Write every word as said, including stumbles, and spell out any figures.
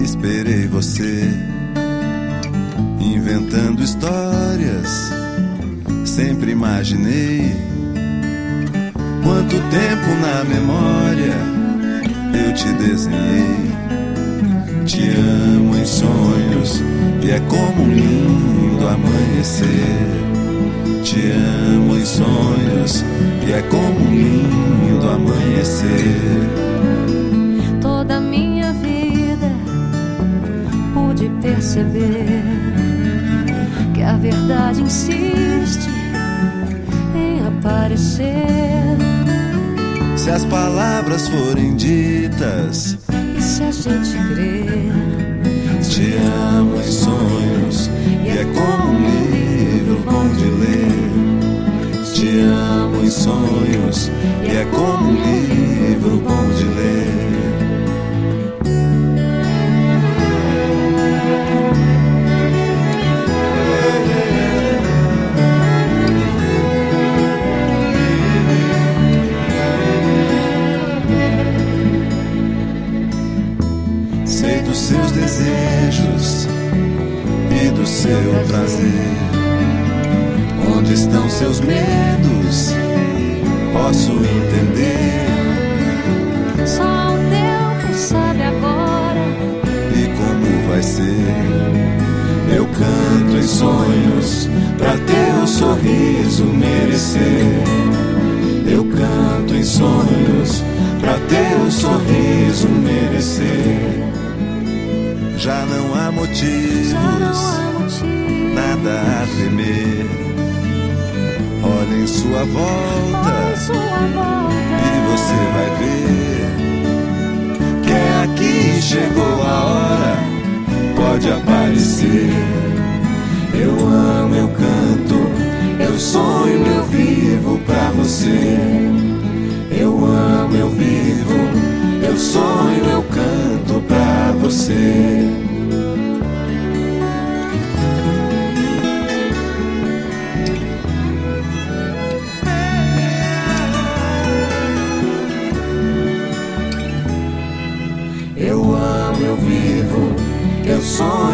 esperei você, inventando histórias. Sempre imaginei quanto tempo na memória eu te desenhei. Te amo em sonhos e é como um lindo amanhecer. Te amo em sonhos e é como um lindo amanhecer. Toda minha vida pude perceber que a verdade insiste em aparecer. Se as palavras forem ditas e se a gente crer, te amo em sonhos e é como um livro bom de ler. Te amo em sonhos e é como um livro bom de ler. Sei dos seus desejos e do seu prazer. Onde estão seus medos? Posso entender. Só o tempo sabe agora e como vai ser. Eu canto em sonhos pra teu sorriso merecer. Eu canto em sonhos pra teu sorriso merecer. Já não há motivos, Já não há motivo, nada a temer. Olha em sua volta, olha em sua volta e você vai ver que é aqui chegou a hora. Pode aparecer. Eu amo, eu canto, eu sonho, eu vivo pra você. Eu amo, eu vivo, eu sonho, eu canto pra você. Eu amo, eu vivo, eu sonho.